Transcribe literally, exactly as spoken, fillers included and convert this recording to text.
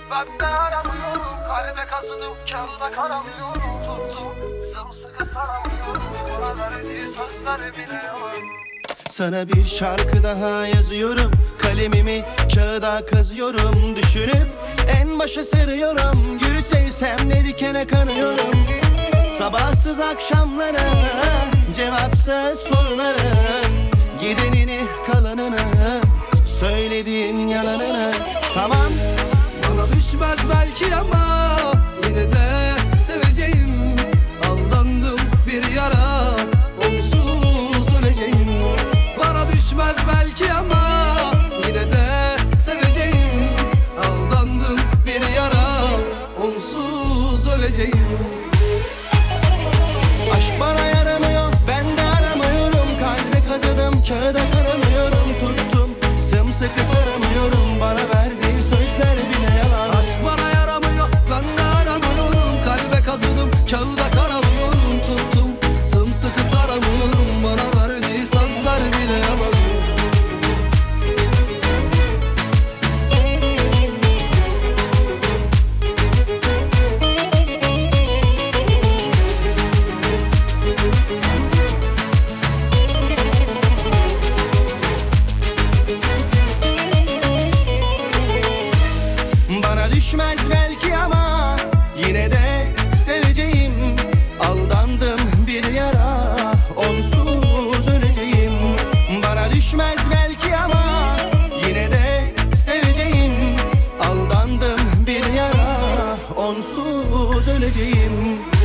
Ben de aramıyorum, kalbe kazıdım, kağıda karamıyorum. Tuttum, sımsıkı saramıyorum, bana verdiği sözler bile yalan. Sana bir şarkı daha yazıyorum, kalemimi kağıda kazıyorum. Düşünüp en başa sarıyorum, gülü sevsem ne dikene kanıyorum. Sabahsız akşamlara, cevapsız soruların, gidenini kalanını, söylediğin yalanını. Tamam, bana düşmez belki ama yine de seveceğim. Aldandım bir yara, onsuz öleceğim. Bana düşmez belki ama yine de seveceğim. Aldandım bir yara, onsuz öleceğim. aşk bana yaramıyor, ben de aramıyorum. Kalbe kazıdım, kağıda karamıyorum. Tuttum, sımsıkı saramıyorum. Bana verdiğin sözler bile yalan. Aşk bana yaramıyor, ben de aramıyorum. Kalbe kazıdım, kağıda karalıyorum. Tuttum, sımsıkı saramıyorum. Bana verdiği sözler bile yalan. Bana düşmez belki ama yine de seveceğim. Aldandım bir yara, onsuz öleceğim. Bana düşmez belki ama yine de seveceğim. Aldandım bir yara, onsuz öleceğim.